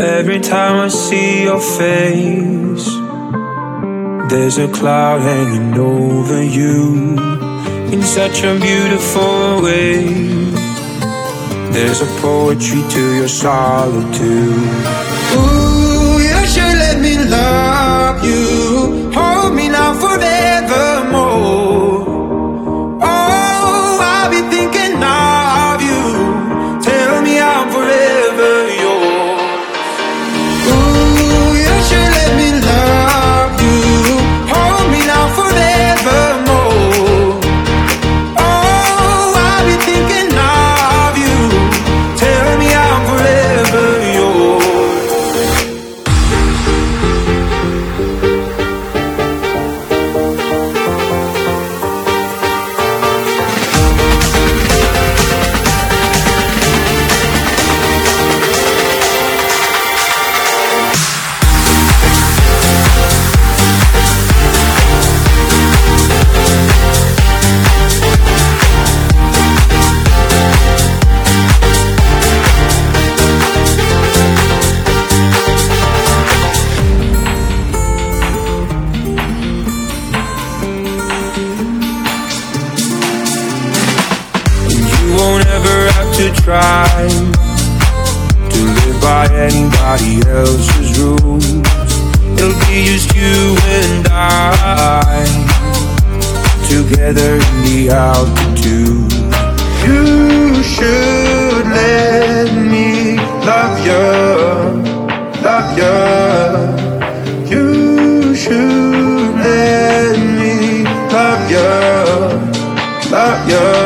Every time I see your face, there's a cloud hanging over you in such a beautiful way. There's a poetry to your solitude. Ooh, you should let me love you. Hold me now forevermore. Oh, I'll be thinking of you. Tell me I'm forever yours. Ooh, you should let me love you. Hold me now forevermore. Oh, I'll be thinking of you. Tell me I'm forever yours. Won't ever have to try to live by anybody else's rules. It'll be just you and I, together in the altitude. You should let me love you, love you. You should let me love you, love you.